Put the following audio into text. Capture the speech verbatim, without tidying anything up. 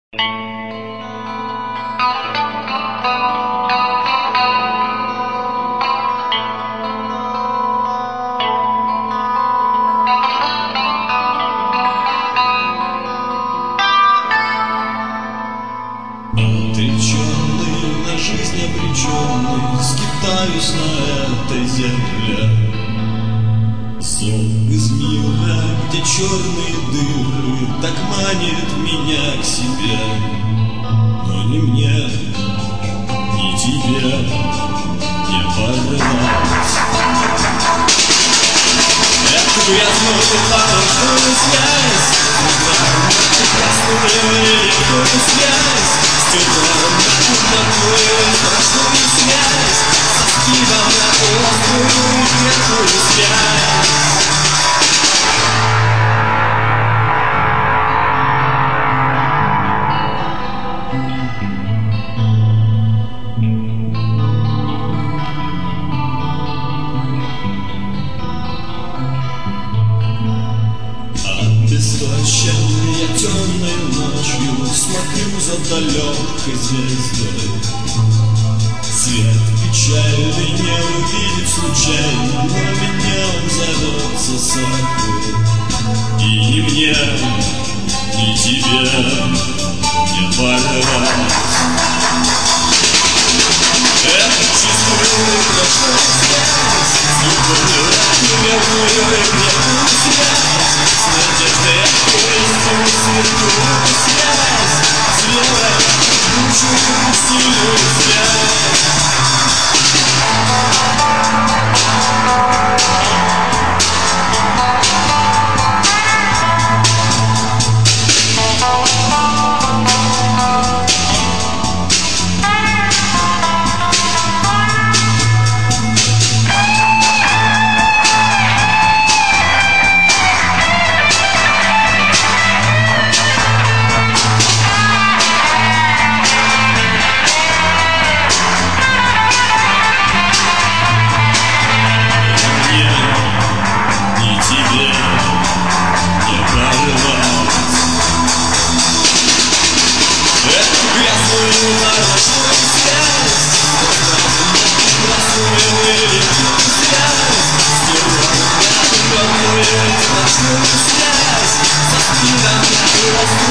Отреченный, на жизнь обреченный, скитаюсь на этой земле. Сон из мира, где черные дыры, так манит меня к себе. Но ни мне, ни тебе не порвать эту грязную хорошую связь, прекрасную великую связь, с тюрьмой на твою страшную связь, со скидом на острую ветхую связь. Обесточенный я темной ночью смотрю за далекой звездой. Свет печальный не увидит случайно, но меня он зовется собой. И ни мне, ни тебе не порвать эту чистую ночную связь, с любовью верную и крепкую связь, с надеждой открытую святую связь, с верой жгучую сильную связь. Связь, со спиной